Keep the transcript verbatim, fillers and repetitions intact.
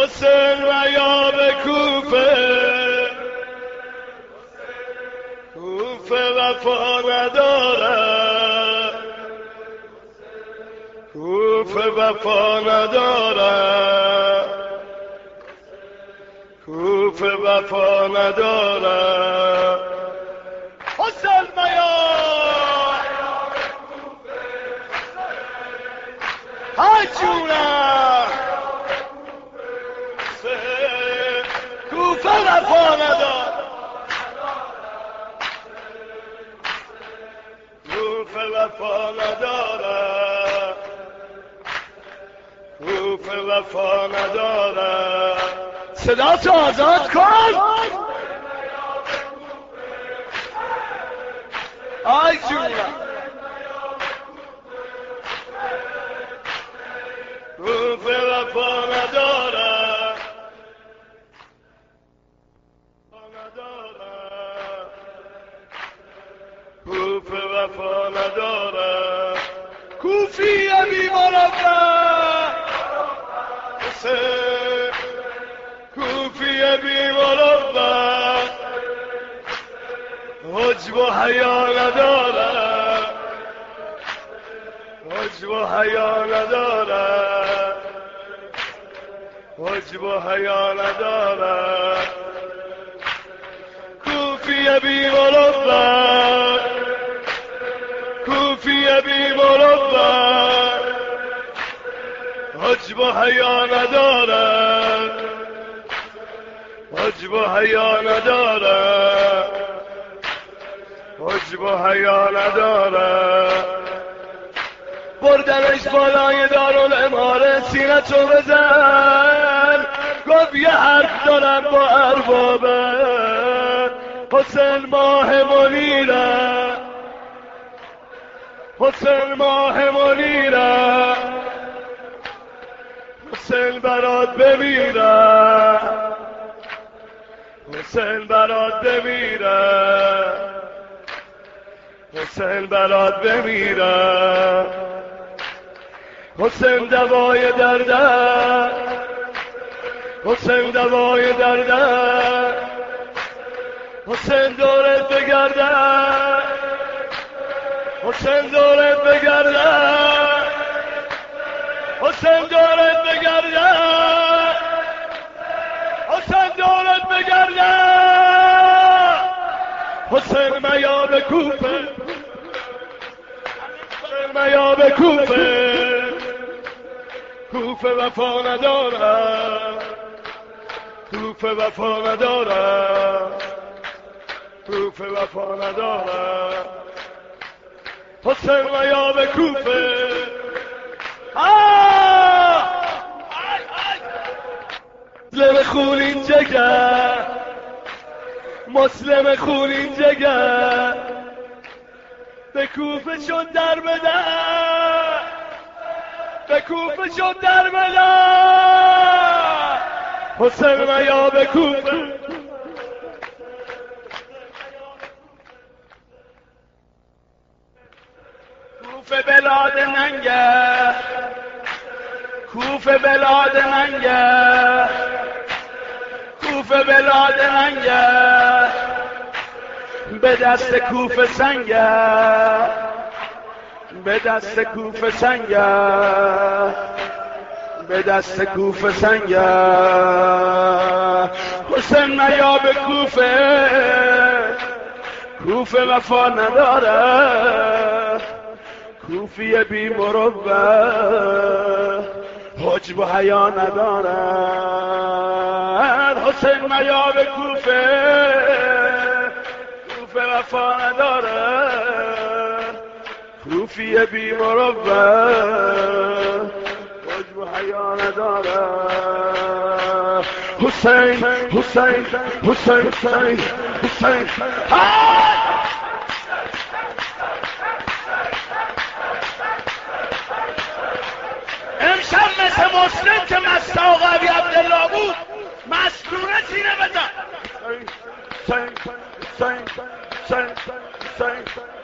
حسین و یا به کوفه، کوفه وفا نداره، کوفه وفا نداره، کوفه وفا نداره. حسین و یا های جونم، کوفه وفا نداره، کوفه وفا نداره، کوفه وفا نداره. صدا تو آزاد کن. آی جونم، کوفه وفا نداره، کوفه وفا نداره. کوفی بی مربع حسین، کوفی بی مربع حجب و حیا نداره، حجب و حیا نداره، حجب و حیا نداره. کوفی بی مربع، کوفی بی مربع حجب و حیا نداره، حجب و حیا نداره، حجب و حیا نداره. بردنش بالای دارالاماره، سینه‌تو بزن، گفت یه حرف دارم با اربابه. حسین ماه منیره، حسین ماه منیره، حسین برات بمیره، حسین برات بمیره، حسین برات بمیره. حسین دوای درده، حسین دوای درده، حسین دورت بگرده، حسین دورت بگرده، حسین دورت بگرده، حسین دورت بگرده. حسین میا به کوفه، حسین میا به کوفه، کوفه وفا نداره، کوفه وفا نداره، کوفه وفا نداره. حسین و یا به کوفه. مسلم خونین جگر، مسلم خونین جگر، به کوفه شد در بده، به کوفه شد در بده. حسین و یا به کوفه، کوفه بلاد ننگه، کوفه بلاد ننگه، کوفه بلاد ننگه، به دست کوفه سنگه، به دست کوفه سنگه، به دست کوفه سنگه. حسین میا به کوفه، کوفه وفا نداره، کوفی بی مربع حجب و حیا نداره. حسین میا به کوفه، کوفه وفا نداره، کوفی بی مربع حجب و حیا نداره. حسین حسین حسین حسین حسین امشب مثل مسلم که مستا قوی عبدالله بود، مسلونه سینه بزن. حسین حسین حسین حسین